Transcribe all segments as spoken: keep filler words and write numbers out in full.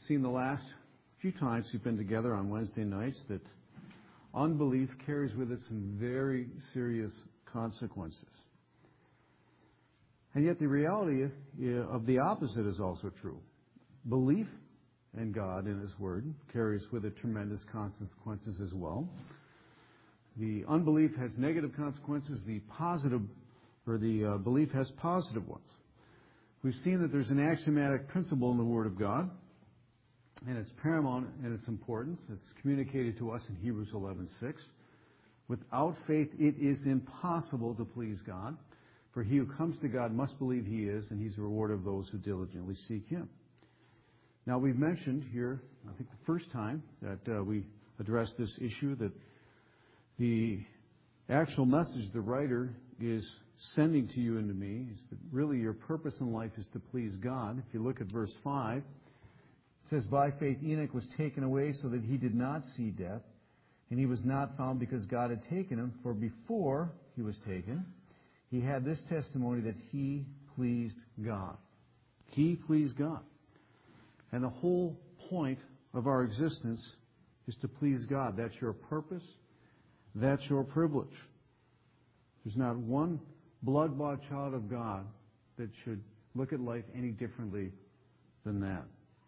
seen the last few times we've been together on Wednesday nights that unbelief carries with it some very serious consequences. And yet the reality of the opposite is also true. Belief in God and His Word carries with it tremendous consequences as well. The unbelief has negative consequences. The positive, or the uh, belief has positive ones. We've seen that there's an axiomatic principle in the Word of God, and it's paramount in its importance. It's communicated to us in Hebrews eleven six. Without faith, it is impossible to please God. For he who comes to God must believe He is, and He's the rewarder of those who diligently seek Him. Now, we've mentioned here, I think the first time that uh, we addressed this issue, that the actual message the writer is sending to you and to me is that really your purpose in life is to please God. If you look at verse five, it says, "By faith Enoch was taken away so that he did not see death, and he was not found because God had taken him. For before he was taken, he had this testimony that he pleased God." He pleased God. And the whole point of our existence is to please God. That's your purpose. That's your privilege. There's not one blood-bought child of God that should look at life any differently than that.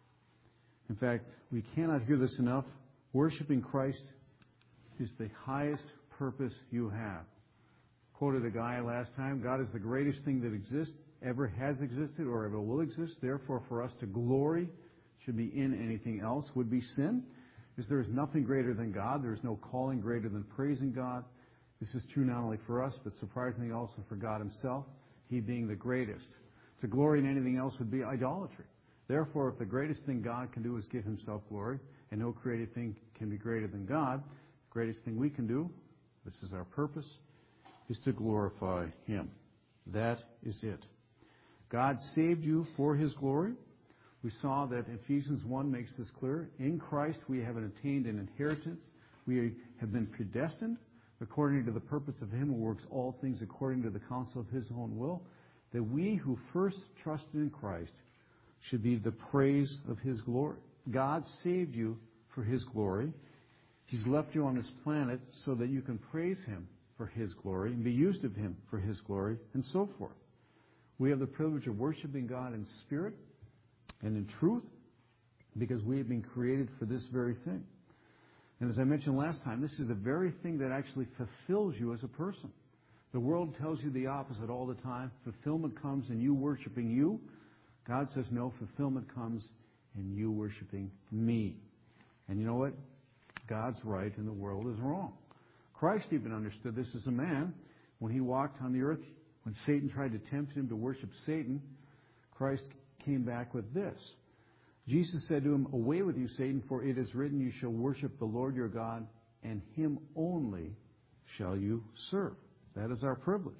In fact, we cannot hear this enough. Worshiping Christ is the highest purpose you have. Quoted a guy last time, God is the greatest thing that exists, ever has existed, or ever will exist. Therefore, for us to glory should be in anything else would be sin. Because there is nothing greater than God. There is no calling greater than praising God. This is true not only for us, but surprisingly also for God Himself, He being the greatest. To glory in anything else would be idolatry. Therefore, if the greatest thing God can do is give Himself glory, and no created thing can be greater than God, the greatest thing we can do, this is our purpose, is to glorify Him. That is it. God saved you for His glory. We saw that Ephesians one makes this clear. In Christ we have obtained an inheritance. We have been predestined according to the purpose of Him who works all things according to the counsel of His own will, that we who first trusted in Christ should be the praise of His glory. God saved you for His glory. He's left you on this planet so that you can praise Him for His glory and be used of Him for His glory and so forth. We have the privilege of worshiping God in spirit and in truth because we have been created for this very thing. And as I mentioned last time, this is the very thing that actually fulfills you as a person. The world tells you the opposite all the time. Fulfillment comes in you worshiping you. God says no, fulfillment comes in you worshiping me. And you know what? God's right and the world is wrong. Christ even understood this as a man when He walked on the earth. When Satan tried to tempt Him to worship Satan, Christ came back with this. Jesus said to him, "Away with you, Satan, for it is written, you shall worship the Lord your God, and Him only shall you serve." That is our privilege,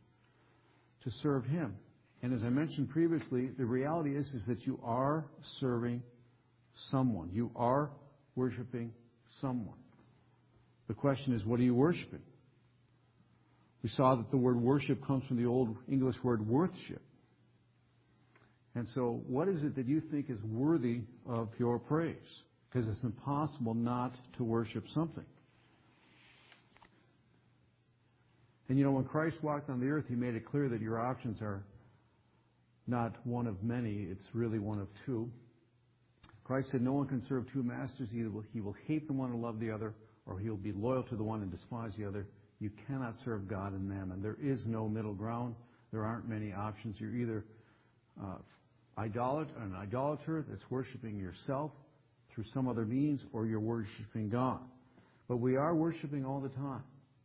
to serve Him. And as I mentioned previously, the reality is, is that you are serving someone. You are worshiping someone. The question is, what are you worshiping? We saw that the word worship comes from the old English word worthship. And so what is it that you think is worthy of your praise? Because it's impossible not to worship something. And you know, when Christ walked on the earth, He made it clear that your options are not one of many, it's really one of two. Christ said no one can serve two masters. Either he will hate the one and love the other, or he'll be loyal to the one and despise the other. You cannot serve God and mammon. There is no middle ground. There aren't many options. You're either uh, idolat- an idolater that's worshiping yourself through some other means, or you're worshiping God. But we are worshiping all the time.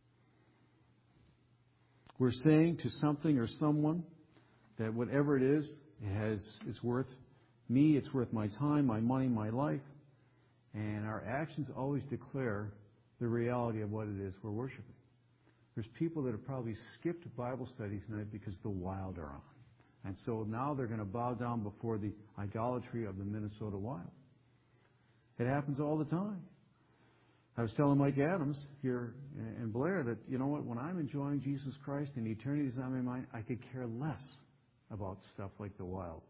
We're saying to something or someone that whatever it is, it has, it's worth me, it's worth my time, my money, my life. And our actions always declare the reality of what it is we're worshiping. There's people that have probably skipped Bible studies tonight because the Wild are on. And so now they're going to bow down before the idolatry of the Minnesota Wild. It happens all the time. I was telling Mike Adams here in Blair that, you know what, when I'm enjoying Jesus Christ and eternity is on my mind, I could care less about stuff like the Wild.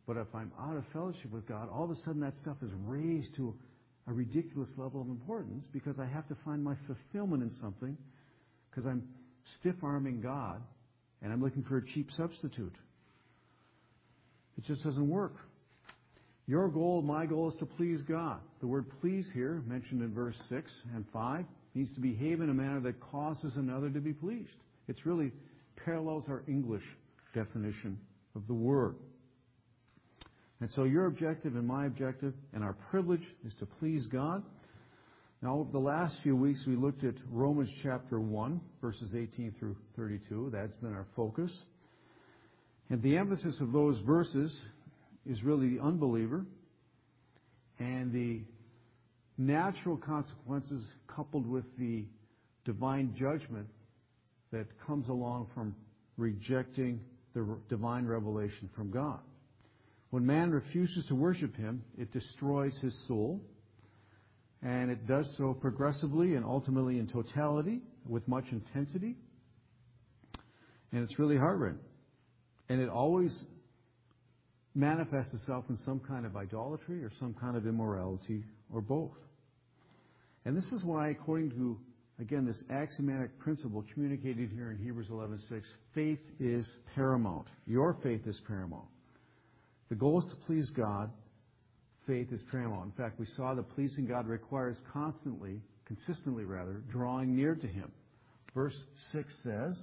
But if I'm out of fellowship with God, all of a sudden that stuff is raised to a ridiculous level of importance because I have to find my fulfillment in something because I'm stiff-arming God and I'm looking for a cheap substitute. It just doesn't work. Your goal, my goal, is to please God. The word please here, mentioned in verse six and five, means to behave in a manner that causes another to be pleased. It's really parallels our English definition of the word. And so your objective and my objective and our privilege is to please God. Now, over the last few weeks, we looked at Romans chapter one, verses eighteen through thirty-two. That's been our focus. And the emphasis of those verses is really the unbeliever and the natural consequences coupled with the divine judgment that comes along from rejecting the divine revelation from God. When man refuses to worship Him, it destroys his soul, and it does so progressively and ultimately in totality with much intensity. And it's really heart-rending. And it always manifests itself in some kind of idolatry or some kind of immorality or both. And this is why, according to, again, this axiomatic principle communicated here in Hebrews eleven six, faith is paramount. Your faith is paramount. The goal is to please God. Faith is paramount. In fact, we saw that pleasing God requires constantly, consistently rather, drawing near to Him. Verse six says,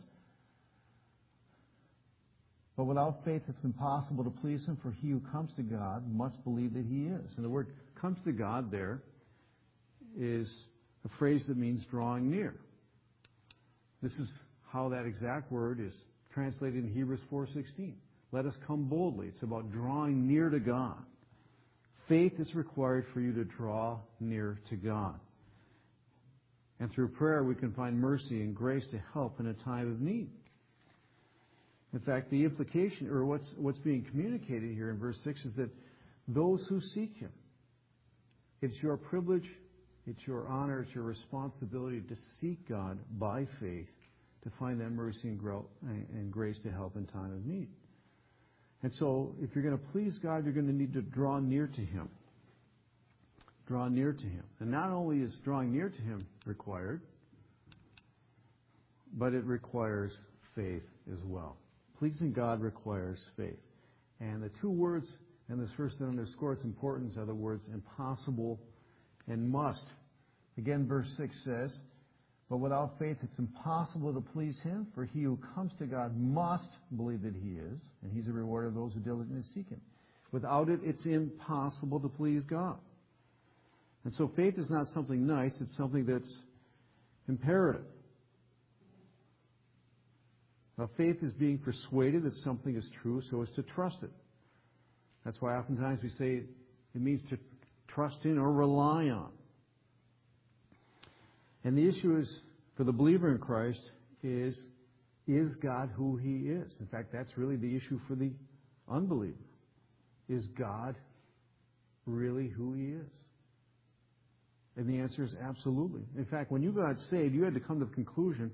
but without faith it's impossible to please Him, for he who comes to God must believe that He is. And the word comes to God there is a phrase that means drawing near. This is how that exact word is translated in Hebrews four sixteen. Let us come boldly. It's about drawing near to God. Faith is required for you to draw near to God. And through prayer we can find mercy and grace to help in a time of need. In fact, the implication, or what's, what's being communicated here in verse six is that those who seek Him, it's your privilege, it's your honor, it's your responsibility to seek God by faith to find that mercy and, grow, and grace to help in time of need. And so, if you're going to please God, you're going to need to draw near to Him. Draw near to Him. And not only is drawing near to Him required, but it requires faith as well. Pleasing God requires faith. And the two words in this verse that underscore its importance are the words impossible and must. Again, verse six says, but without faith it's impossible to please Him, for he who comes to God must believe that He is, and He's a rewarder of those who diligently seek Him. Without it, it's impossible to please God. And so faith is not something nice, it's something that's imperative. Now, faith is being persuaded that something is true so as to trust it. That's why oftentimes we say it means to trust in or rely on. And the issue is, for the believer in Christ, is, is God who He is? In fact, that's really the issue for the unbeliever. Is God really who He is? And the answer is absolutely. In fact, when you got saved, you had to come to the conclusion,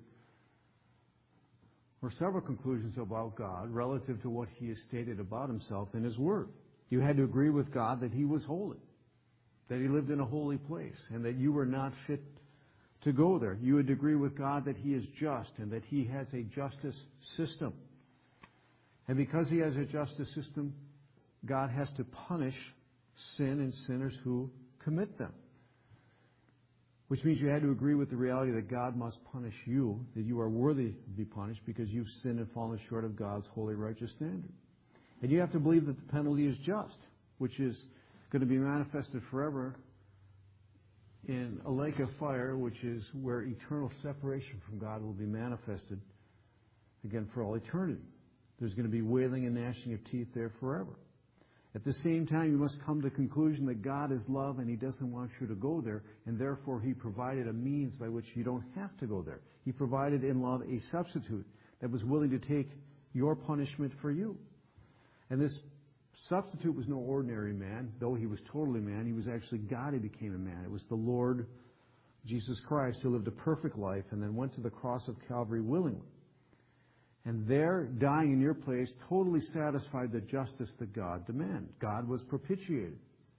or several conclusions about God relative to what He has stated about Himself in His Word. You had to agree with God that He was holy, that He lived in a holy place, and that you were not fit to go there. You would agree with God that He is just and that He has a justice system. And because He has a justice system, God has to punish sin and sinners who commit them. Which means you had to agree with the reality that God must punish you, that you are worthy to be punished because you've sinned and fallen short of God's holy, righteous standard. And you have to believe that the penalty is just, which is going to be manifested forever in a lake of fire, which is where eternal separation from God will be manifested, again, for all eternity. There's going to be wailing and gnashing of teeth there forever. At the same time, you must come to the conclusion that God is love and He doesn't want you to go there, and therefore He provided a means by which you don't have to go there. He provided in love a substitute that was willing to take your punishment for you. And this substitute was no ordinary man. Though He was totally man, He was actually God who became a man. It was the Lord Jesus Christ who lived a perfect life and then went to the cross of Calvary willingly. And their dying in your place totally satisfied the justice that God demanded. God was propitiated.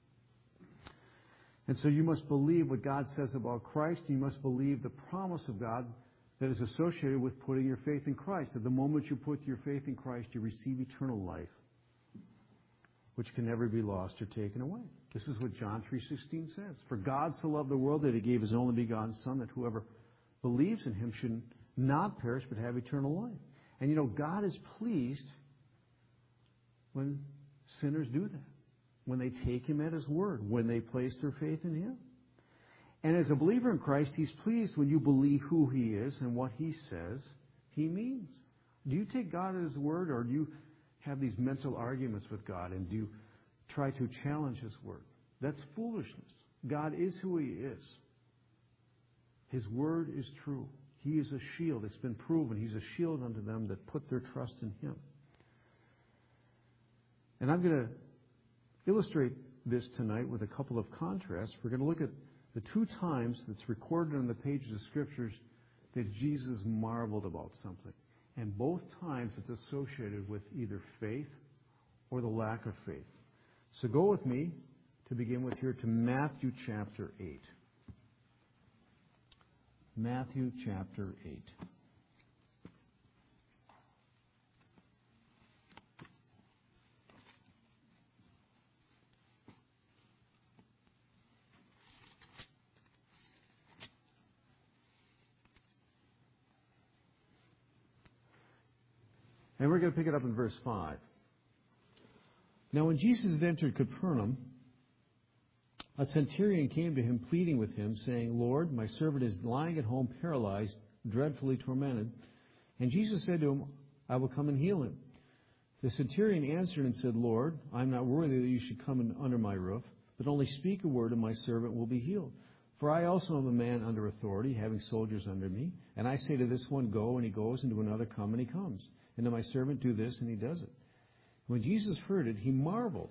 And so you must believe what God says about Christ. You must believe the promise of God that is associated with putting your faith in Christ. At the moment you put your faith in Christ, you receive eternal life, which can never be lost or taken away. This is what John three sixteen says. For God so loved the world that he gave his only begotten Son, that whoever believes in him should not perish but have eternal life. And you know, God is pleased when sinners do that, when they take him at his word, when they place their faith in him. And as a believer in Christ, he's pleased when you believe who he is and what he says he means. Do you take God at his word, or do you have these mental arguments with God, and do you try to challenge his word? That's foolishness. God is who he is. His word is true. He is a shield. It's been proven. He's a shield unto them that put their trust in him. And I'm going to illustrate this tonight with a couple of contrasts. We're going to look at the two times that's recorded on the pages of Scriptures that Jesus marveled about something. And both times it's associated with either faith or the lack of faith. So go with me to begin with here to Matthew chapter eight. Matthew chapter eight. And we're going to pick it up in verse five. Now when Jesus had entered Capernaum, a centurion came to him pleading with him, saying, Lord, my servant is lying at home paralyzed, dreadfully tormented. And Jesus said to him, I will come and heal him. The centurion answered and said, Lord, I am not worthy that you should come in under my roof, but only speak a word and my servant will be healed. For I also am a man under authority, having soldiers under me. And I say to this one, go, and he goes, and to another, come, and he comes. And to my servant, do this, and he does it. When Jesus heard it, he marveled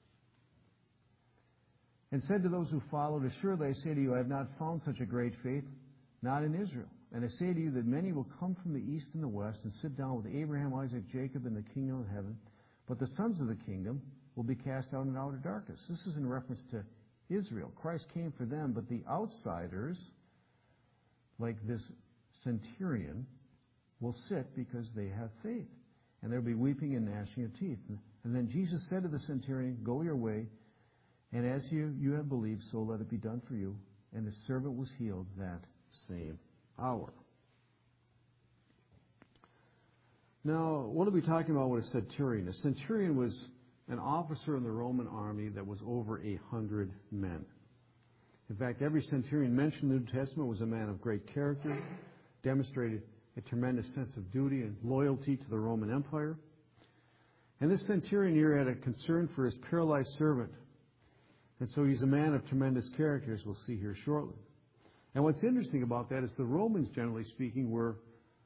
and said to those who followed, assuredly I say to you, I have not found such a great faith, not in Israel. And I say to you that many will come from the east and the west and sit down with Abraham, Isaac, Jacob in the kingdom of heaven. But the sons of the kingdom will be cast out in outer darkness. This is in reference to Israel. Christ came for them, but the outsiders, like this centurion, will sit because they have faith. And there will be weeping and gnashing of teeth. And then Jesus said to the centurion, go your way, and as you, you have believed, so let it be done for you. And the servant was healed that same hour. Now, what are we talking about with a centurion? A centurion was an officer in the Roman army that was over a hundred men. In fact, every centurion mentioned in the New Testament was a man of great character, demonstrated a tremendous sense of duty and loyalty to the Roman Empire. And this centurion here had a concern for his paralyzed servant. And so he's a man of tremendous character, as we'll see here shortly. And what's interesting about that is the Romans, generally speaking, were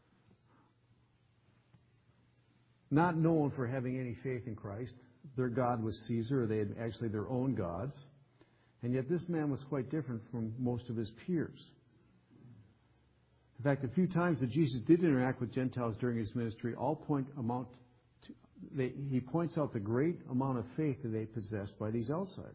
not known for having any faith in Christ. Their god was Caesar, or they had actually their own gods. And yet this man was quite different from most of his peers. In fact, a few times that Jesus did interact with Gentiles during his ministry, all point amount to, they, he points out the great amount of faith that they possessed by these outsiders.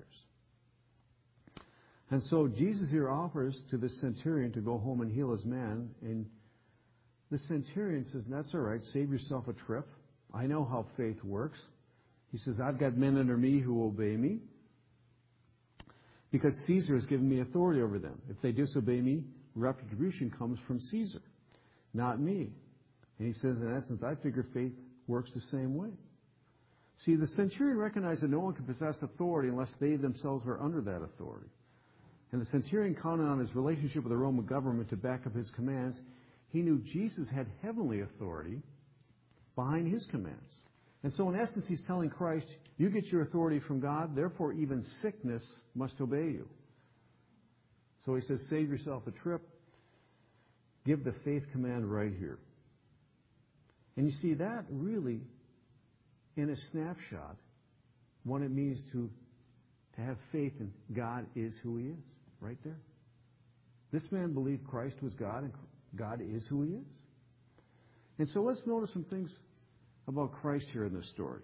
And so Jesus here offers to the centurion to go home and heal his man. And the centurion says, that's all right, save yourself a trip. I know how faith works. He says, I've got men under me who obey me because Caesar has given me authority over them. If they disobey me, retribution comes from Caesar, not me. And he says, in essence, I figure faith works the same way. See, the centurion recognized that no one could possess authority unless they themselves were under that authority. And the centurion counted on his relationship with the Roman government to back up his commands. He knew Jesus had heavenly authority behind his commands. And so in essence, he's telling Christ, you get your authority from God, therefore even sickness must obey you. So he says, save yourself a trip. Give the faith command right here. And you see that really, in a snapshot, what it means to, to have faith in God is who he is. Right there. This man believed Christ was God, and God is who he is. And so let's notice some things about Christ here in this story.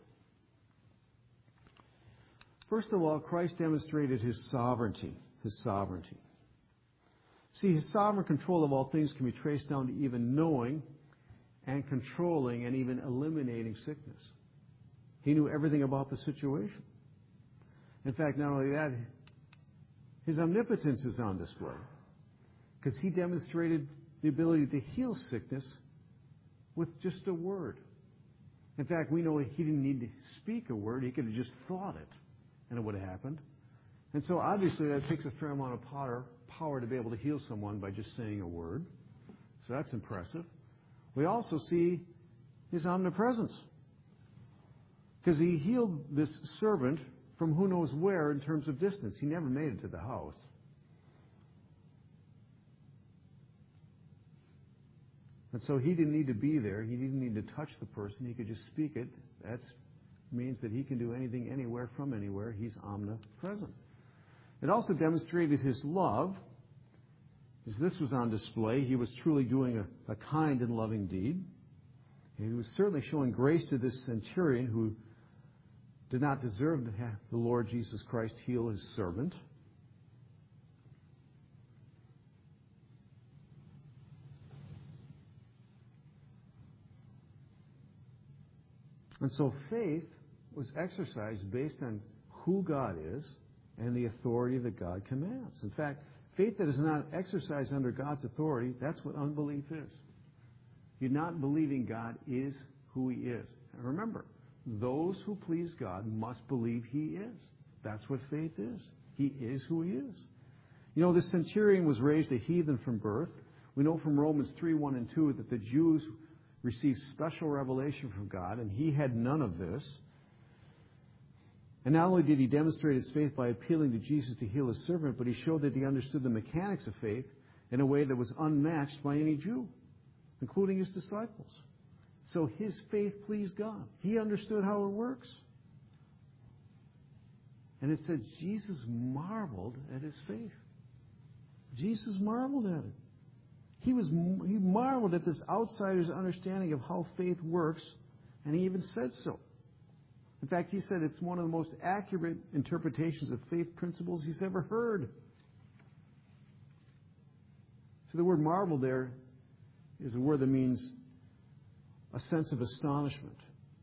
First of all, Christ demonstrated his sovereignty. His sovereignty. See, his sovereign control of all things can be traced down to even knowing and controlling and even eliminating sickness. He knew everything about the situation. In fact, not only that, his omnipotence is on display because he demonstrated the ability to heal sickness with just a word. In fact, we know he didn't need to speak a word. He could have just thought it, and it would have happened. And so obviously that takes a fair amount of power, power to be able to heal someone by just saying a word. So that's impressive. We also see his omnipresence, because he healed this servant from who knows where in terms of distance. He never made it to the house. And so he didn't need to be there. He didn't need to touch the person. He could just speak it. That means that he can do anything, anywhere, from anywhere. He's omnipresent. It also demonstrated his love. As this was on display, he was truly doing a, a kind and loving deed. And he was certainly showing grace to this centurion who did not deserve to have the Lord Jesus Christ heal his servant. And so faith was exercised based on who God is and the authority that God commands. In fact, faith that is not exercised under God's authority, that's what unbelief is. You're not believing God is who he is. And remember, those who please God must believe he is. That's what faith is. He is who he is. You know, this centurion was raised a heathen from birth. We know from Romans three, one and two that the Jews received special revelation from God, and he had none of this. And not only did he demonstrate his faith by appealing to Jesus to heal his servant, but he showed that he understood the mechanics of faith in a way that was unmatched by any Jew, including his disciples. So his faith pleased God. He understood how it works. And it said Jesus marveled at his faith. Jesus marveled at it. He was he marveled at this outsider's understanding of how faith works, and he even said so. In fact, he said it's one of the most accurate interpretations of faith principles he's ever heard. So the word marvel there is a word that means a sense of astonishment.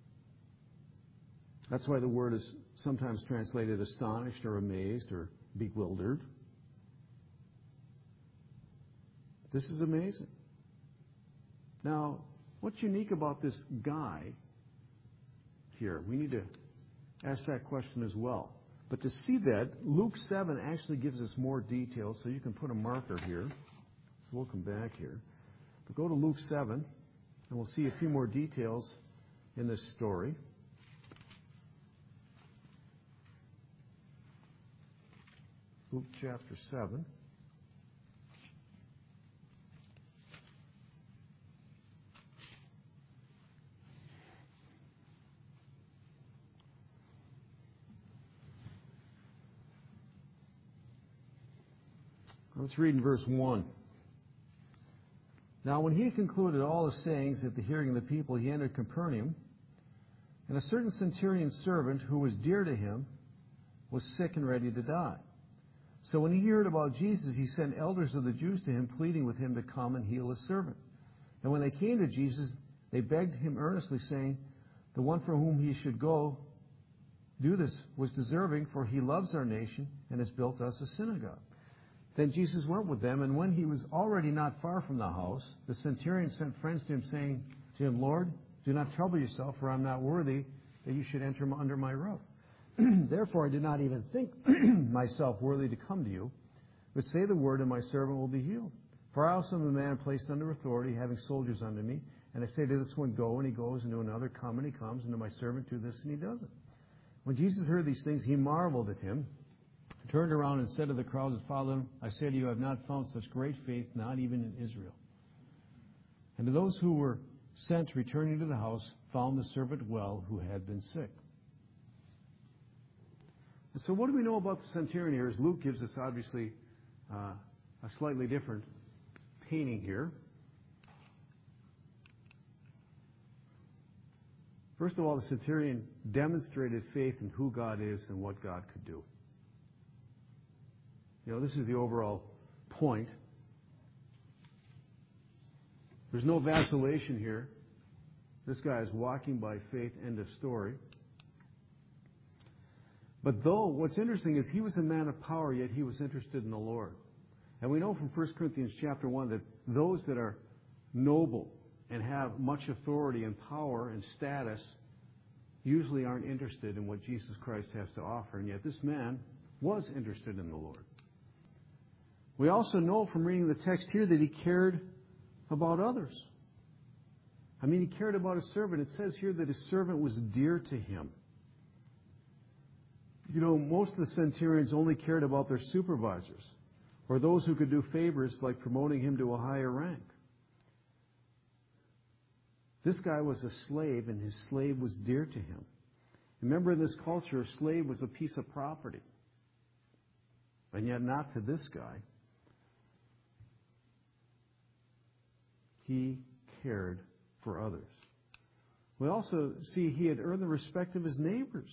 That's why the word is sometimes translated astonished or amazed or bewildered. This is amazing. Now, what's unique about this guy here? We need to ask that question as well. But to see that, Luke seven actually gives us more details, so you can put a marker here. So we'll come back here. But go to Luke seven, and we'll see a few more details in this story. Luke chapter seven. Let's read in verse one. Now, when he had concluded all his sayings at the hearing of the people, he entered Capernaum, and a certain centurion's servant, who was dear to him, was sick and ready to die. So when he heard about Jesus, he sent elders of the Jews to him, pleading with him to come and heal his servant. And when they came to Jesus, they begged him earnestly, saying, the one for whom he should go do this was deserving, for he loves our nation and has built us a synagogue. Then Jesus went with them, and when he was already not far from the house, the centurion sent friends to him, saying to him, Lord, do not trouble yourself, for I am not worthy that you should enter under my roof. Therefore I did not even think myself worthy to come to you, but say the word, and my servant will be healed. For I also am a man placed under authority, having soldiers under me, and I say to this one, go, and he goes, and to another, come, and he comes, and to my servant, do this, and he does it. When Jesus heard these things, he marveled at him, turned around and said to the crowd that followed him, I say to you, I have not found such great faith, not even in Israel. And to those who were sent returning to the house, found the servant well who had been sick. And so what do we know about the centurion here? As Luke gives us, obviously, uh, a slightly different painting here. First of all, the centurion demonstrated faith in who God is and what God could do. You know, this is the overall point. There's no vacillation here. This guy is walking by faith, end of story. But though, what's interesting is he was a man of power, yet he was interested in the Lord. And we know from First Corinthians chapter one that those that are noble and have much authority and power and status usually aren't interested in what Jesus Christ has to offer. And yet this man was interested in the Lord. We also know from reading the text here that he cared about others. I mean, he cared about his servant. It says here that his servant was dear to him. You know, most of the centurions only cared about their supervisors or those who could do favors like promoting him to a higher rank. This guy was a slave, and his slave was dear to him. Remember, in this culture, a slave was a piece of property. And yet not to this guy. He cared for others. We also see he had earned the respect of his neighbors.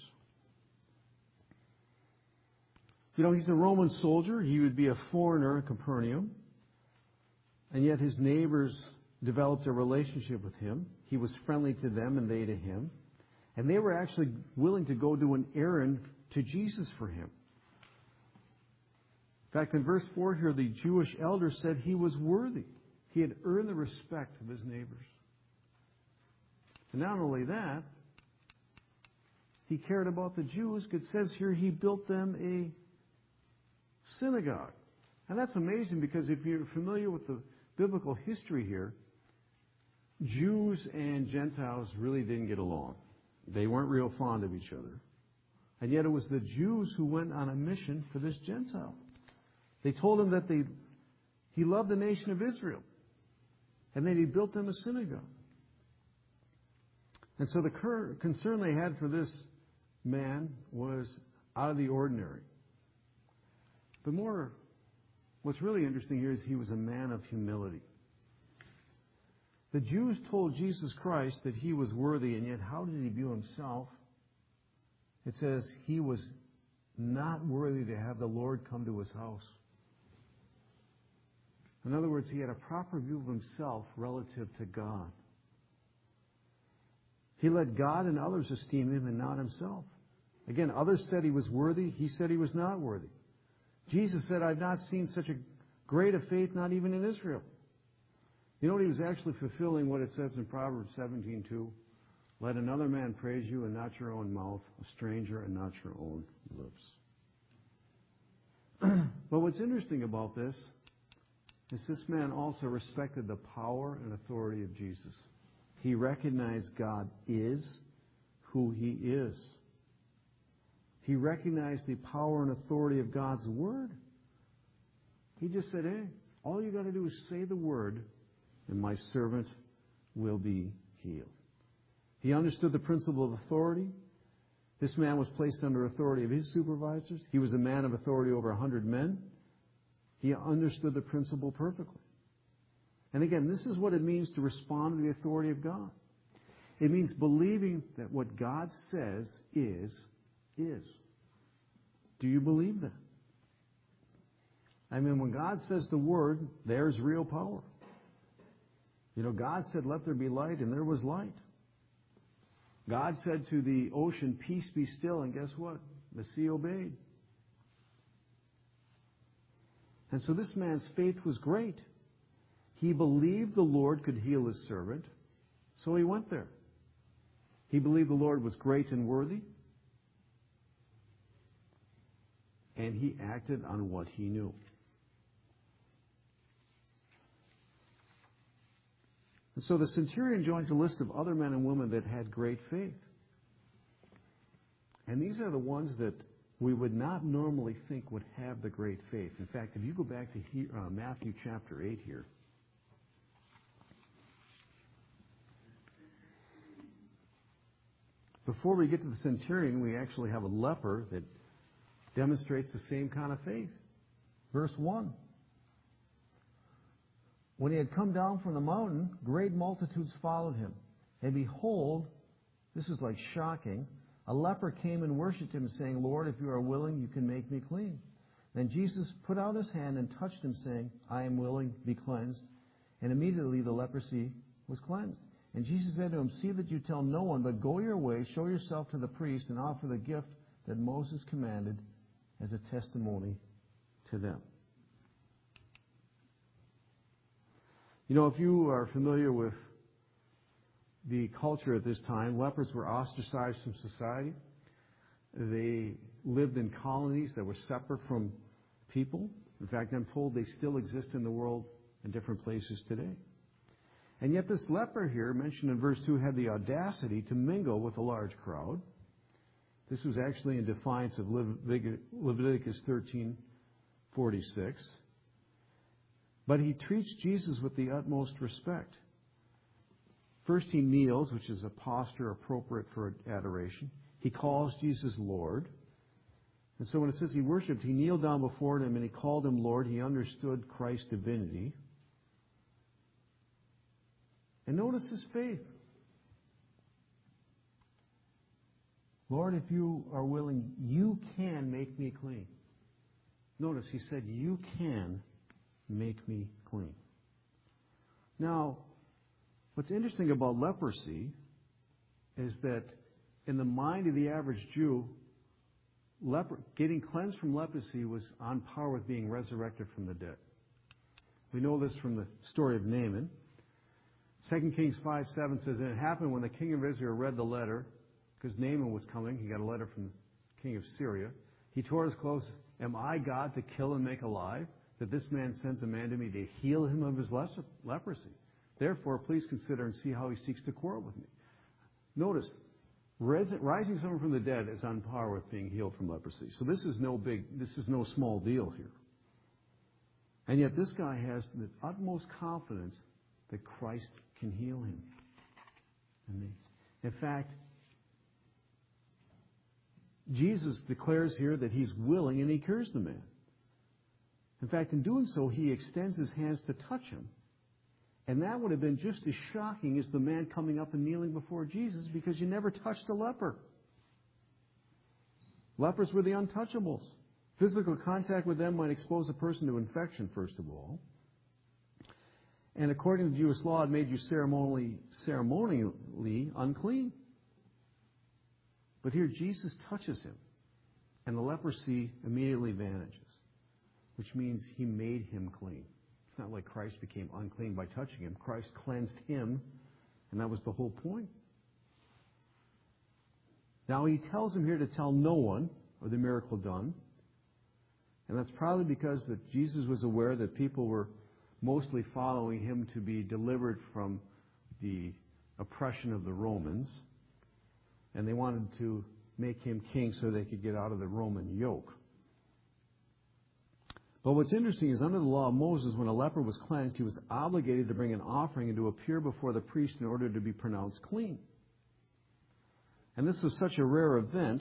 You know, he's a Roman soldier. He would be a foreigner in Capernaum. And yet his neighbors developed a relationship with him. He was friendly to them and they to him. And they were actually willing to go do an errand to Jesus for him. In fact, in verse four here, the Jewish elders said he was worthy. He had earned the respect of his neighbors. And not only that, he cared about the Jews. It says here he built them a synagogue. And that's amazing because if you're familiar with the biblical history here, Jews and Gentiles really didn't get along. They weren't real fond of each other. And yet it was the Jews who went on a mission for this Gentile. They told him that they, he loved the nation of Israel. And then he built them a synagogue. And so the cur- concern they had for this man was out of the ordinary. But more, what's really interesting here is he was a man of humility. The Jews told Jesus Christ that he was worthy, and yet how did he view himself? It says he was not worthy to have the Lord come to his house. In other words, he had a proper view of himself relative to God. He let God and others esteem him and not himself. Again, others said he was worthy. He said he was not worthy. Jesus said, I've not seen such a great a faith, not even in Israel. You know, he was actually fulfilling what it says in Proverbs seventeen two. Let another man praise you and not your own mouth, a stranger and not your own lips. But what's interesting about this is this man also respected the power and authority of Jesus. He recognized God is who he is. He recognized the power and authority of God's word. He just said, hey, all you got to do is say the word and my servant will be healed. He understood the principle of authority. This man was placed under authority of his supervisors. He was a man of authority over a hundred men. He understood the principle perfectly. And again, this is what it means to respond to the authority of God. It means believing that what God says is, is. Do you believe that? I mean, when God says the word, there's real power. You know, God said, let there be light, and there was light. God said to the ocean, peace be still, and guess what? The sea obeyed. And so this man's faith was great. He believed the Lord could heal his servant, so he went there. He believed the Lord was great and worthy, and he acted on what he knew. And so the centurion joins a list of other men and women that had great faith. And these are the ones that we would not normally think would have the great faith. In fact, if you go back to he, uh, Matthew chapter eight here, before we get to the centurion, we actually have a leper that demonstrates the same kind of faith. Verse one. When he had come down from the mountain, great multitudes followed him. And behold, This is like shocking. A leper came and worshipped him, saying, Lord, if you are willing, you can make me clean. Then Jesus put out his hand and touched him, saying, I am willing, be cleansed. And immediately the leprosy was cleansed. And Jesus said to him, see that you tell no one, but go your way, show yourself to the priest, and offer the gift that Moses commanded as a testimony to them. You know, if you are familiar with the culture at this time, lepers were ostracized from society. They lived in colonies that were separate from people. In fact, I'm told they still exist in the world in different places today. And yet this leper here, mentioned in verse two, had the audacity to mingle with a large crowd. This was actually in defiance of Leviticus thirteen forty-six. But he treats Jesus with the utmost respect. First, he kneels, which is a posture appropriate for adoration. He calls Jesus Lord. And so when it says he worshipped, he kneeled down before him and he called him Lord. He understood Christ's divinity. And notice his faith. Lord, if you are willing, you can make me clean. Notice he said, you can make me clean. Now, what's interesting about leprosy is that in the mind of the average Jew, leper, getting cleansed from leprosy was on par with being resurrected from the dead. We know this from the story of Naaman. Second Kings five seven says, and it happened when the king of Israel read the letter, because Naaman was coming, he got a letter from the king of Syria. He tore his clothes. Am I God to kill and make alive, that this man sends a man to me to heal him of his leprosy? Therefore, please consider and see how he seeks to quarrel with me. Notice, rising someone from the dead is on par with being healed from leprosy. So this is no big, this is no small deal here. And yet this guy has the utmost confidence that Christ can heal him. In fact, Jesus declares here that he's willing and he cures the man. In fact, in doing so, he extends his hands to touch him. And that would have been just as shocking as the man coming up and kneeling before Jesus, because you never touched a leper. Lepers were the untouchables. Physical contact with them might expose a person to infection, first of all. And according to Jewish law, it made you ceremonially, ceremonially unclean. But here Jesus touches him, and the leprosy immediately vanishes, which means he made him clean. It's not like Christ became unclean by touching him. Christ cleansed him, and that was the whole point. Now he tells him here to tell no one of the miracle done, and that's probably because that Jesus was aware that people were mostly following him to be delivered from the oppression of the Romans, and they wanted to make him king so they could get out of the Roman yoke. But what's interesting is under the law of Moses, when a leper was cleansed, he was obligated to bring an offering and to appear before the priest in order to be pronounced clean. And this was such a rare event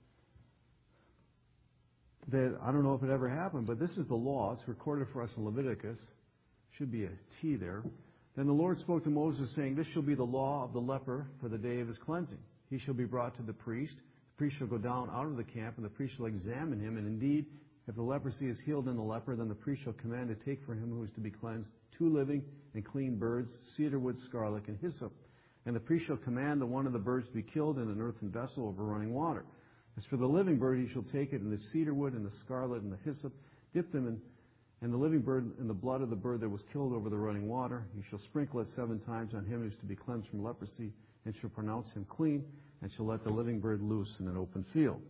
that I don't know if it ever happened, but this is the law. It's recorded for us in Leviticus. Should be a T there. Then the Lord spoke to Moses, saying, this shall be the law of the leper for the day of his cleansing. He shall be brought to the priest. The priest shall go down out of the camp, and the priest shall examine him. And indeed, if the leprosy is healed in the leper, then the priest shall command to take for him who is to be cleansed two living and clean birds, cedar wood, scarlet, and hyssop. And the priest shall command the one of the birds to be killed in an earthen vessel over running water. As for the living bird, he shall take it in the cedar wood and the scarlet and the hyssop, dip them in, and the living bird in the blood of the bird that was killed over the running water. He shall sprinkle it seven times on him who is to be cleansed from leprosy, and shall pronounce him clean, and shall let the living bird loose in an open field.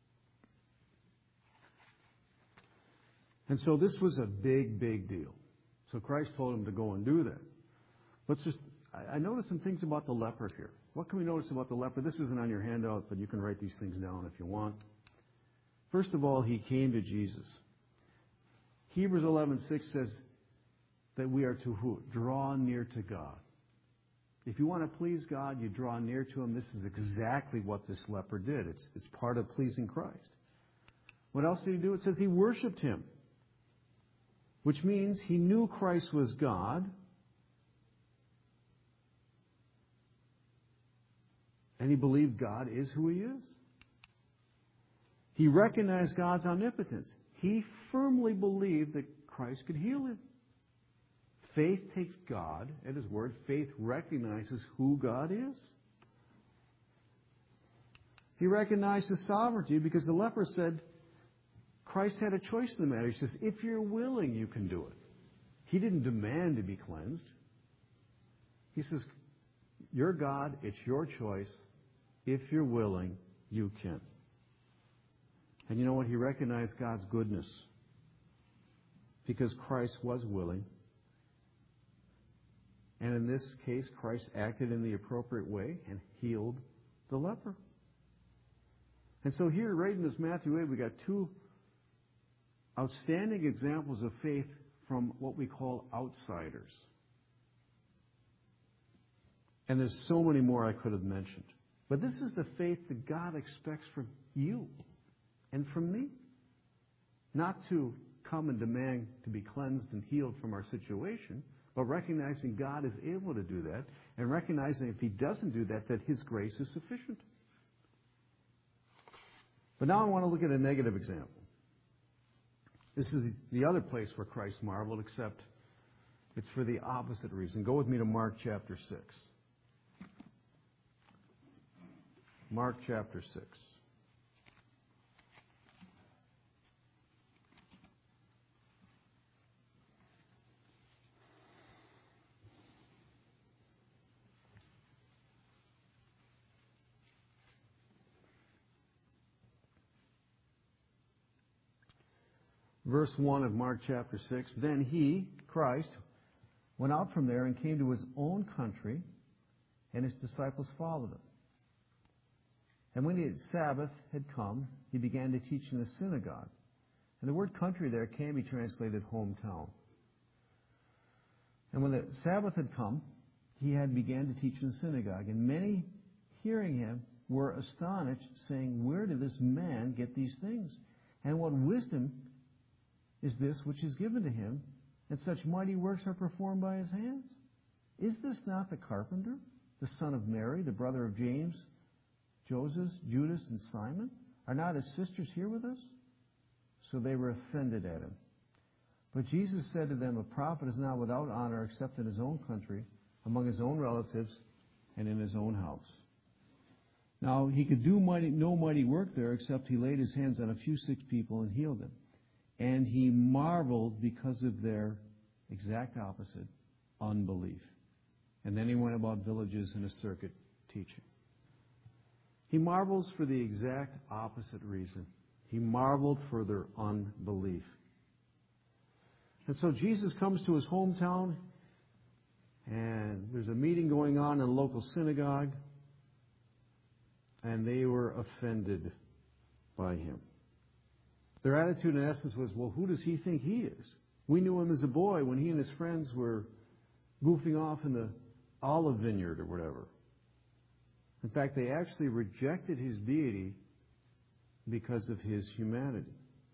And so this was a big, big deal. So Christ told him to go and do that. Let's just, I, I noticed some things about the leper here. What can we notice about the leper? This isn't on your handout, but you can write these things down if you want. First of all, he came to Jesus. Hebrews eleven six says that we are to who? Draw near to God. If you want to please God, you draw near to him. This is exactly what this leper did. It's, it's part of pleasing Christ. What else did he do? It says he worshipped him, which means he knew Christ was God, And he believed God is who he is. He recognized God's omnipotence. He firmly believed that Christ could heal him. Faith takes God at his word. Faith recognizes who God is. He recognized his sovereignty because the leper said Christ had a choice in the matter. He says, if you're willing, you can do it. He didn't demand to be cleansed. He says, you're God, it's your choice. If you're willing, you can. And you know what? He recognized God's goodness because Christ was willing. And in this case, Christ acted in the appropriate way and healed the leper. And so here, right in this Matthew eight, we got two outstanding examples of faith from what we call outsiders. And there's so many more I could have mentioned. But this is the faith that God expects from you and from me. Not to come and demand to be cleansed and healed from our situation, but recognizing God is able to do that, and recognizing if he doesn't do that, that his grace is sufficient. But now I want to look at a negative example. This is the other place where Christ marveled, except it's for the opposite reason. Go with me to Mark chapter six. Mark chapter six. Verse one of Mark chapter six, then he, Christ, went out from there and came to his own country, and his disciples followed him. And when the Sabbath had come, he began to teach in the synagogue. And the word country there can be translated hometown. And when the Sabbath had come, he had began to teach in the synagogue. And many, hearing him, were astonished, saying, where did this man get these things? And what wisdom is this which is given to him, and such mighty works are performed by his hands? Is this not the carpenter, the son of Mary, the brother of James, Joseph, Judas, and Simon? Are not his sisters here with us? So they were offended at him. But Jesus said to them, a prophet is not without honor except in his own country, among his own relatives, and in his own house. Now he could do mighty, no mighty work there except he laid his hands on a few sick people and healed them. And he marveled because of their exact opposite, unbelief. And then he went about villages in a circuit teaching. He marvels for the exact opposite reason. He marveled for their unbelief. And so Jesus comes to his hometown, and there's a meeting going on in a local synagogue, and they were offended by him. Their attitude, in essence, was, well, who does he think he is? We knew him as a boy when he and his friends were goofing off in the olive vineyard or whatever. In fact, they actually rejected his deity because of his humanity.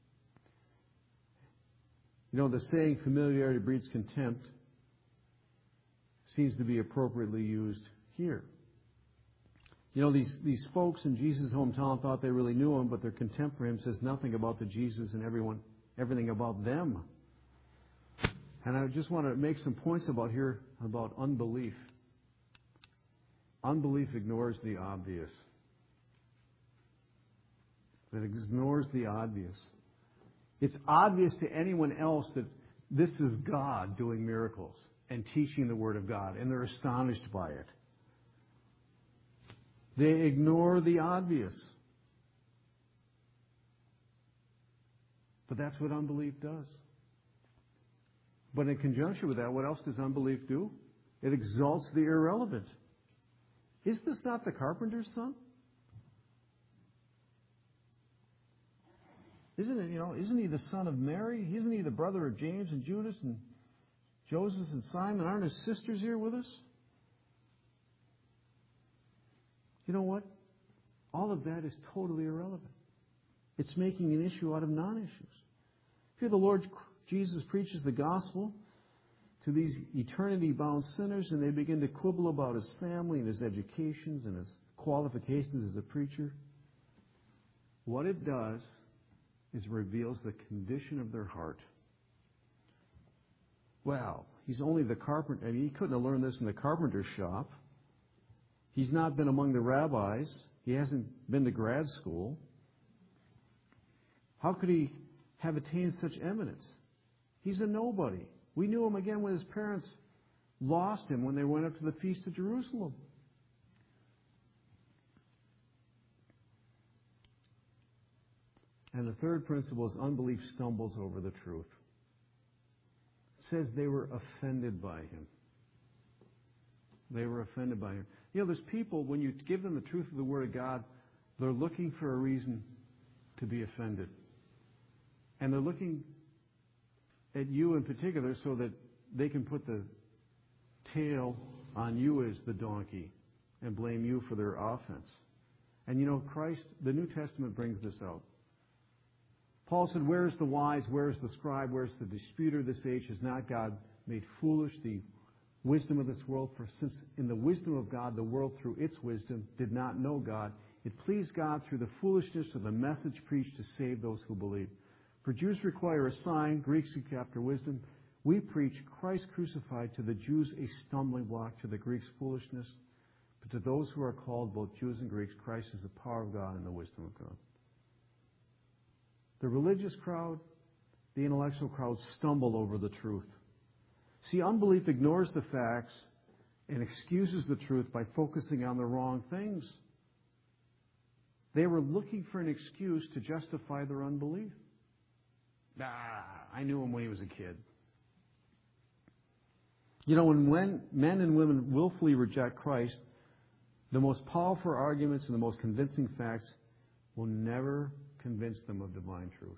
You know, the saying, familiarity breeds contempt, seems to be appropriately used here. You know, these, these folks in Jesus' hometown thought they really knew him, but their contempt for him says nothing about the Jesus and everyone, everything about them. And I just want to make some points about here about unbelief. Unbelief ignores the obvious. It ignores the obvious. It's obvious to anyone else that this is God doing miracles and teaching the Word of God, and they're astonished by it. They ignore the obvious. But that's what unbelief does. But in conjunction with that, what else does unbelief do? It exalts the irrelevant. Is this not the carpenter's son? Isn't it, you know, isn't he the son of Mary? Isn't he the brother of James and Judas and Joseph and Simon? Aren't his sisters here with us? You know what? All of that is totally irrelevant. It's making an issue out of non-issues. Here the Lord Jesus preaches the gospel to these eternity-bound sinners, and they begin to quibble about his family and his educations and his qualifications as a preacher. What it does is reveals the condition of their heart. Well, he's only the carpenter. I mean, he couldn't have learned this in the carpenter's shop. He's not been among the rabbis. He hasn't been to grad school. How could he have attained such eminence? He's a nobody. We knew him again when his parents lost him when they went up to the Feast of Jerusalem. And the third principle is unbelief stumbles over the truth. It says they were offended by him. They were offended by him. You know, there's people, when you give them the truth of the Word of God, they're looking for a reason to be offended. And they're looking at you in particular so that they can put the tail on you as the donkey and blame you for their offense. And you know, Christ, the New Testament brings this out. Paul said, "Where's the wise? Where's the scribe? Where's the disputer of this age? Has not God made foolish the wisdom of this world? For since in the wisdom of God, the world through its wisdom did not know God, it pleased God through the foolishness of the message preached to save those who believe. For Jews require a sign, Greeks seek after wisdom. We preach Christ crucified, to the Jews a stumbling block, to the Greeks foolishness. But to those who are called, both Jews and Greeks, Christ is the power of God and the wisdom of God." The religious crowd, the intellectual crowd stumble over the truth. See, unbelief ignores the facts and excuses the truth by focusing on the wrong things. They were looking for an excuse to justify their unbelief. Ah, I knew him when he was a kid. You know, when men and women willfully reject Christ, the most powerful arguments and the most convincing facts will never convince them of divine truth.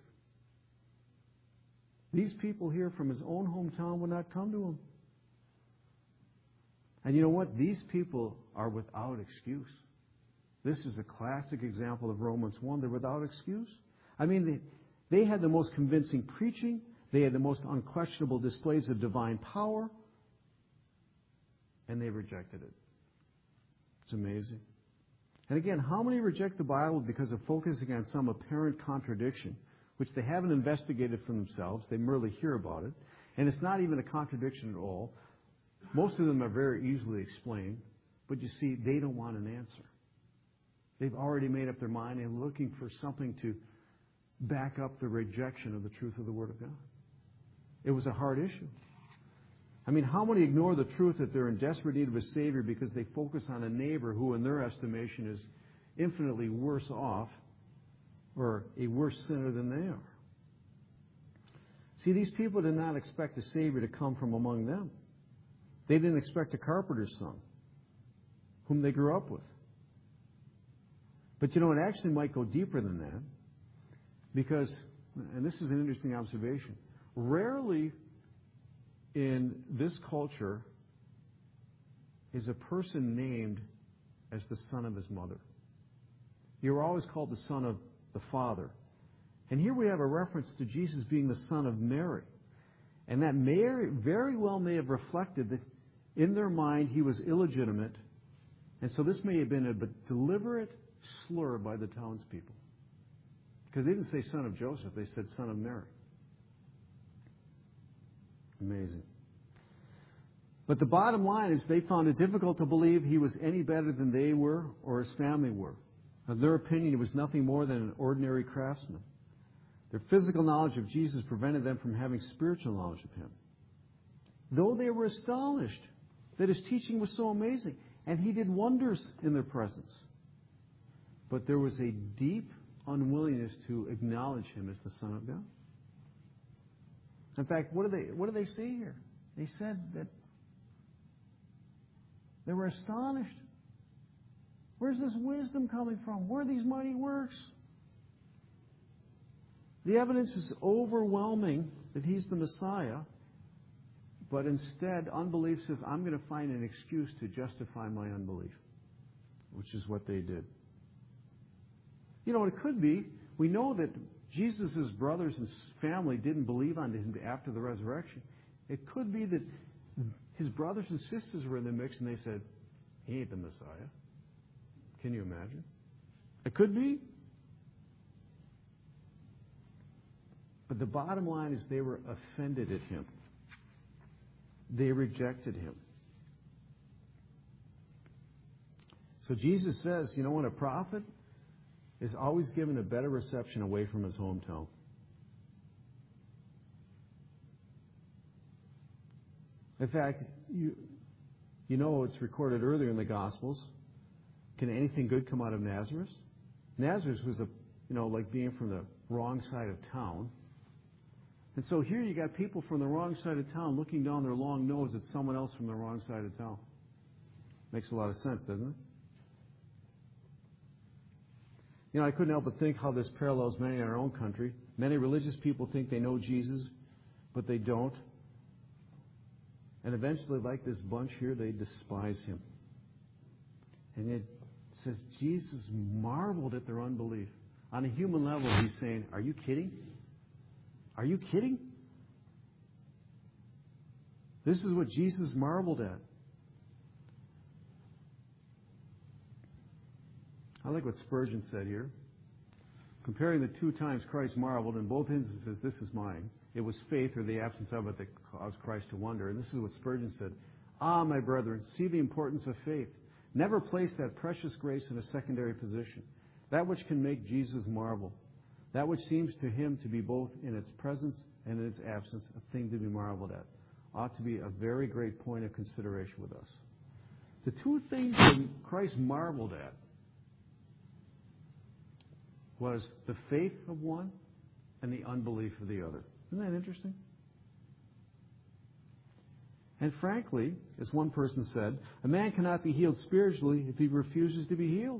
These people here from his own hometown would not come to him. And you know what? These people are without excuse. This is a classic example of Romans one. They're without excuse. I mean, they, they had the most convincing preaching. They had the most unquestionable displays of divine power. And they rejected it. It's amazing. And again, how many reject the Bible because of focusing on some apparent contradiction, which they haven't investigated for themselves? They merely hear about it. And it's not even a contradiction at all. Most of them are very easily explained. But you see, they don't want an answer. They've already made up their mind and looking for something to back up the rejection of the truth of the Word of God. It was a hard issue. I mean, how many ignore the truth that they're in desperate need of a Savior because they focus on a neighbor who, in their estimation, is infinitely worse off or a worse sinner than they are? See, these people did not expect a Savior to come from among them. They didn't expect a carpenter's son, whom they grew up with. But you know, it actually might go deeper than that, because, and this is an interesting observation, rarely in this culture is a person named as the son of his mother. You're always called the son of the father. And here we have a reference to Jesus being the son of Mary. And that Mary very well may have reflected that in their mind he was illegitimate. And so this may have been a deliberate slur by the townspeople. Because they didn't say son of Joseph, they said son of Mary. Amazing. But the bottom line is they found it difficult to believe he was any better than they were or his family were. In their opinion, he was nothing more than an ordinary craftsman. Their physical knowledge of Jesus prevented them from having spiritual knowledge of him. Though they were astonished that his teaching was so amazing, and he did wonders in their presence. But there was a deep unwillingness to acknowledge him as the Son of God. In fact, what do they what do they say here? They said that they were astonished. Where's this wisdom coming from? Where are these mighty works? The evidence is overwhelming that he's the Messiah, but instead unbelief says, I'm going to find an excuse to justify my unbelief, which is what they did. You know, it could be, we know that Jesus' brothers and family didn't believe on him after the resurrection. It could be that his brothers and sisters were in the mix and they said, he ain't the Messiah. Can you imagine? It could be. But the bottom line is they were offended at him. They rejected him. So Jesus says, you know what, a prophet is always given a better reception away from his hometown. In fact, you, you know it's recorded earlier in the Gospels. Can anything good come out of Nazareth? Nazareth was a, you know, like being from the wrong side of town. And so here you got people from the wrong side of town looking down their long nose at someone else from the wrong side of town. Makes a lot of sense, doesn't it? You know, I couldn't help but think how this parallels many in our own country. Many religious people think they know Jesus, but they don't. And eventually, like this bunch here, they despise him. And it says Jesus marveled at their unbelief. On a human level, he's saying, are you kidding? Are you kidding? This is what Jesus marveled at. I like what Spurgeon said here. Comparing the two times Christ marveled, in both instances, this is mine. It was faith or the absence of it that caused Christ to wonder. And this is what Spurgeon said. Ah, my brethren, see the importance of faith. Never place that precious grace in a secondary position. That which can make Jesus marvel. That which seems to him to be both in its presence and in its absence a thing to be marveled at. Ought to be a very great point of consideration with us. The two things that Christ marveled at was the faith of one and the unbelief of the other. Isn't that interesting? And frankly, as one person said, a man cannot be healed spiritually if he refuses to be healed.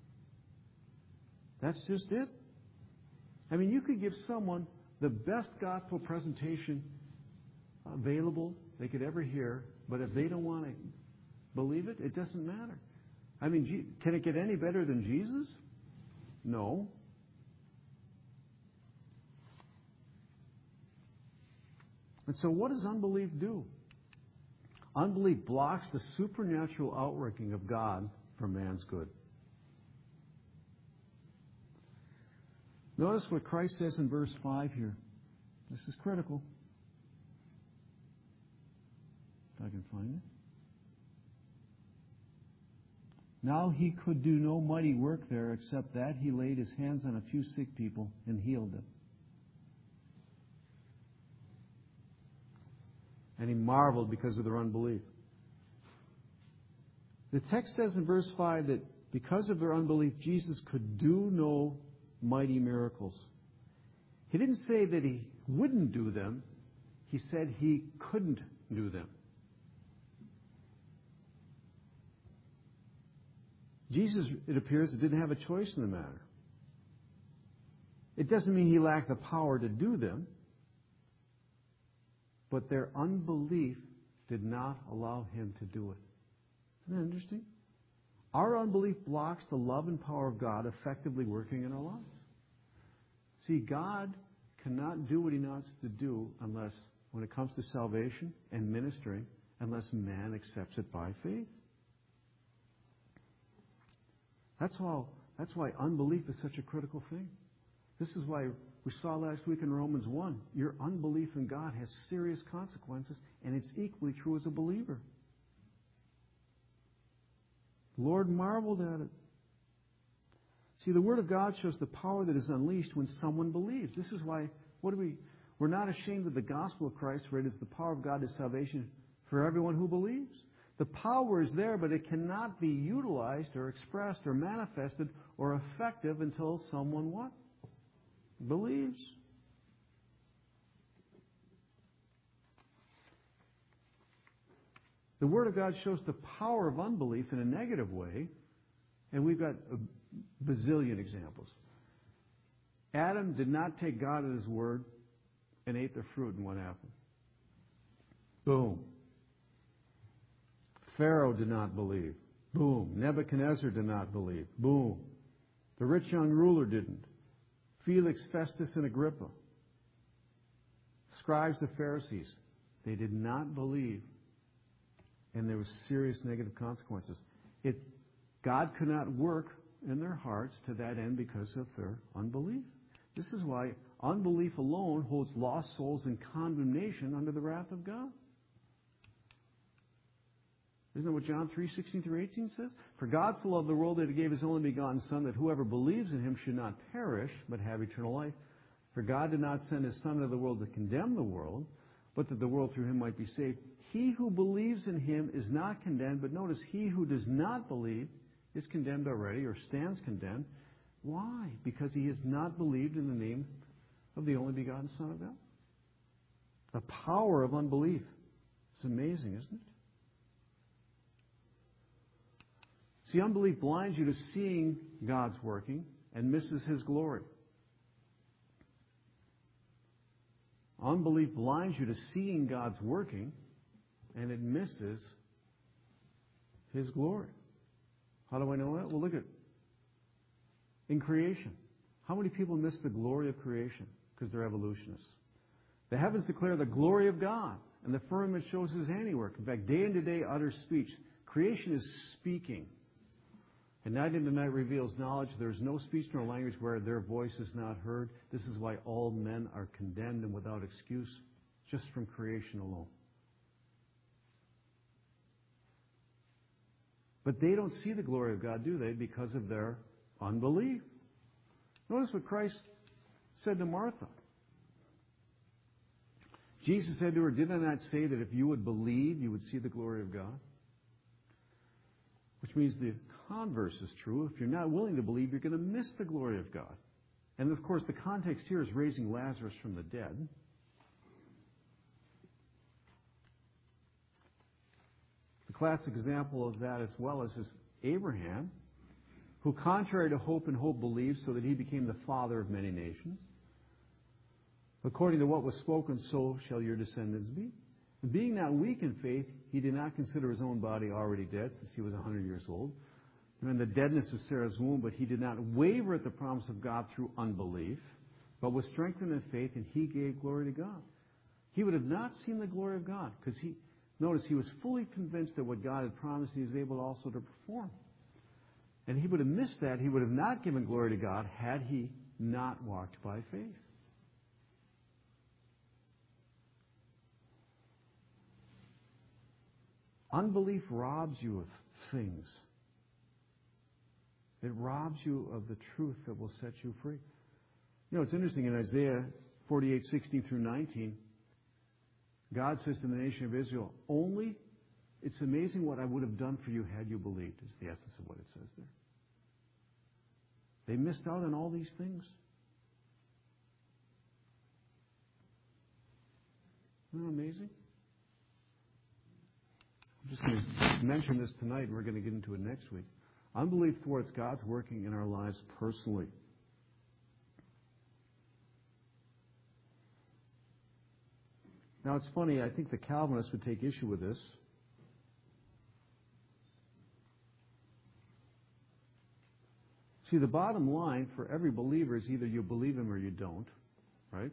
That's just it. I mean, you could give someone the best gospel presentation available they could ever hear, but if they don't want to believe it, it doesn't matter. I mean, can it get any better than Jesus? No. And so what does unbelief do? Unbelief blocks the supernatural outworking of God for man's good. Notice what Christ says in verse five here. This is critical. If I can find it. Now he could do no mighty work there except that he laid his hands on a few sick people and healed them. And he marveled because of their unbelief. The text says in verse five that because of their unbelief, Jesus could do no mighty miracles. He didn't say that he wouldn't do them. He said he couldn't do them. Jesus, it appears, didn't have a choice in the matter. It doesn't mean he lacked the power to do them, but their unbelief did not allow him to do it. Isn't that interesting? Our unbelief blocks the love and power of God effectively working in our lives. See, God cannot do what he wants to do unless, when it comes to salvation and ministering, unless man accepts it by faith. That's why, that's why unbelief is such a critical thing. This is why we saw last week in Romans one, your unbelief in God has serious consequences, and it's equally true as a believer. The Lord marveled at it. See, the Word of God shows the power that is unleashed when someone believes. This is why, what do we, we're not ashamed of the gospel of Christ, for it is the power of God to salvation for everyone who believes. The power is there, but it cannot be utilized or expressed or manifested or effective until someone what? Believes. The Word of God shows the power of unbelief in a negative way, and we've got a bazillion examples. Adam did not take God at his word and ate the fruit, and what happened? Boom. Pharaoh did not believe. Boom. Nebuchadnezzar did not believe. Boom. The rich young ruler didn't. Felix, Festus, and Agrippa. Scribes, the Pharisees. They did not believe. And there was serious negative consequences. It God could not work in their hearts to that end because of their unbelief. This is why unbelief alone holds lost souls in condemnation under the wrath of God. Isn't that what John three sixteen through eighteen says? For God so loved the world that He gave His only begotten Son, that whoever believes in Him should not perish, but have eternal life. For God did not send His Son into the world to condemn the world, but that the world through Him might be saved. He who believes in Him is not condemned, but notice, he who does not believe is condemned already, or stands condemned. Why? Because he has not believed in the name of the only begotten Son of God. The power of unbelief is amazing, isn't it? See, unbelief blinds you to seeing God's working and misses His glory. Unbelief blinds you to seeing God's working and it misses His glory. How do I know that? Well, look at in creation. How many people miss the glory of creation because they're evolutionists? The heavens declare the glory of God, and the firmament shows His handiwork. In fact, day into day utters speech. Creation is speaking. And night into night reveals knowledge. There is no speech nor language where their voice is not heard. This is why all men are condemned and without excuse, just from creation alone. But they don't see the glory of God, do they? Because of their unbelief. Notice what Christ said to Martha. Jesus said to her, "Did I not say that if you would believe, you would see the glory of God?" Which means the converse is true. If you're not willing to believe, you're going to miss the glory of God. And of course, the context here is raising Lazarus from the dead. The classic example of that as well is, is Abraham, who contrary to hope and hope believed, so that he became the father of many nations. According to what was spoken, so shall your descendants be. And being not weak in faith, he did not consider his own body already dead, since he was a hundred years old, and the deadness of Sarah's womb, but he did not waver at the promise of God through unbelief, but was strengthened in faith, and he gave glory to God. He would have not seen the glory of God, because he, notice, he was fully convinced that what God had promised, he was able also to perform. And he would have missed that. He would have not given glory to God had he not walked by faith. Unbelief robs you of things. It robs you of the truth that will set you free. You know, it's interesting in Isaiah forty-eight, sixteen through nineteen, God says to the nation of Israel, only, it's amazing what I would have done for you had you believed, is the essence of what it says there. They missed out on all these things. Isn't that amazing? I'm just going to mention this tonight, and we're going to get into it next week. Unbelief thwarts God's working in our lives personally. Now, it's funny, I think the Calvinists would take issue with this. See, the bottom line for every believer is either you believe Him or you don't, right?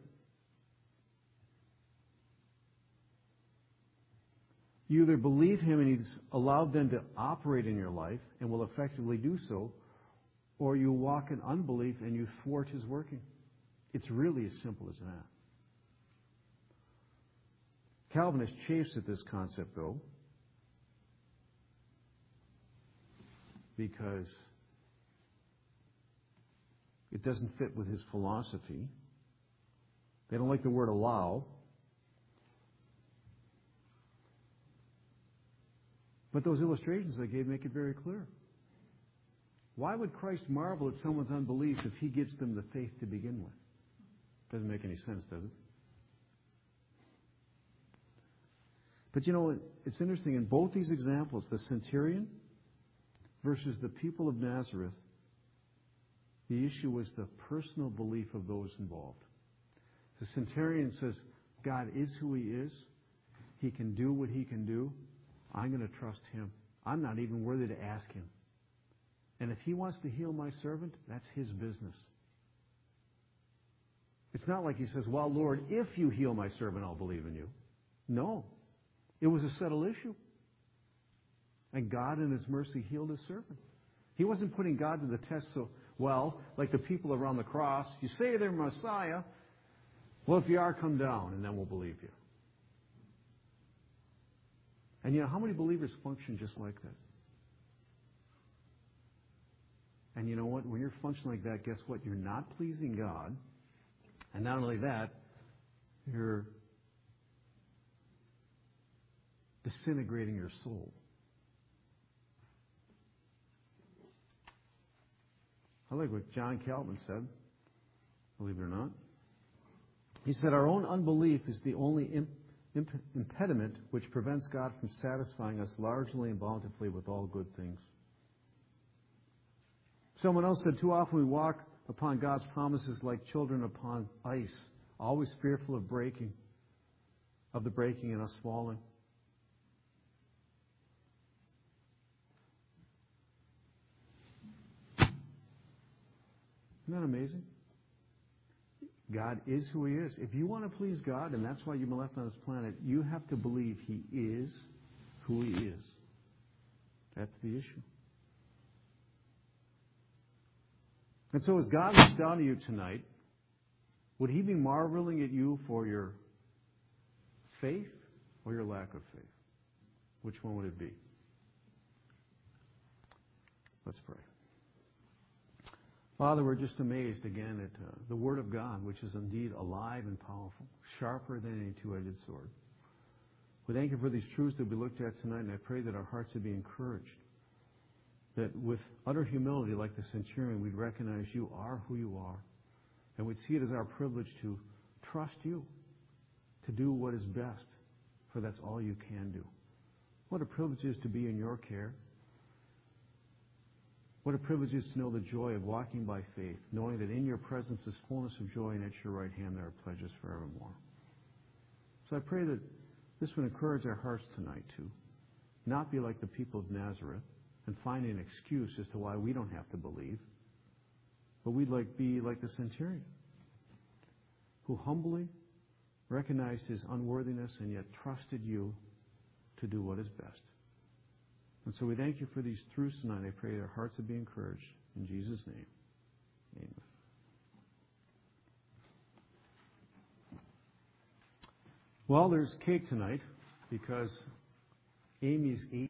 You either believe Him and He's allowed them to operate in your life and will effectively do so, or you walk in unbelief and you thwart His working. It's really as simple as that. Calvinists chafes at this concept, though, because it doesn't fit with his philosophy. They don't like the word allow. But those illustrations I gave make it very clear. Why would Christ marvel at someone's unbelief if He gives them the faith to begin with? Doesn't make any sense, does it? But you know, it's interesting. In both these examples, the centurion versus the people of Nazareth, the issue was the personal belief of those involved. The centurion says, God is who He is. He can do what He can do. I'm going to trust Him. I'm not even worthy to ask Him. And if He wants to heal my servant, that's His business. It's not like He says, well, Lord, if you heal my servant, I'll believe in you. No. It was a settled issue. And God in His mercy healed His servant. He wasn't putting God to the test so, well, like the people around the cross. You say they're Messiah. Well, if you are, come down, and then we'll believe you. And you know, how many believers function just like that? And you know what? When you're functioning like that, guess what? You're not pleasing God. And not only that, you're disintegrating your soul. I like what John Calvin said, believe it or not. He said, our own unbelief is the only imp- imp- impediment which prevents God from satisfying us largely and bountifully with all good things. Someone else said, too often we walk upon God's promises like children upon ice, always fearful of breaking, of the breaking and us falling. Isn't that amazing? God is who He is. If you want to please God, and that's why you've been left on this planet, you have to believe He is who He is. That's the issue. And so as God looks down to you tonight, would He be marveling at you for your faith or your lack of faith? Which one would it be? Let's pray. Father, we're just amazed again at uh, the Word of God, which is indeed alive and powerful, sharper than any two-edged sword. We thank You for these truths that we looked at tonight, and I pray that our hearts would be encouraged, that with utter humility, like the centurion, we'd recognize You are who You are, and we'd see it as our privilege to trust You, to do what is best, for that's all You can do. What a privilege it is to be in Your care. What a privilege it is to know the joy of walking by faith, knowing that in Your presence is fullness of joy, and at Your right hand there are pledges forevermore. So I pray that this would encourage our hearts tonight to not be like the people of Nazareth and find an excuse as to why we don't have to believe, but we'd like be like the centurion, who humbly recognized his unworthiness and yet trusted You to do what is best. And so we thank You for these truths tonight. I pray our hearts would be encouraged. In Jesus' name, amen. Well, there's cake tonight because Amy's eight.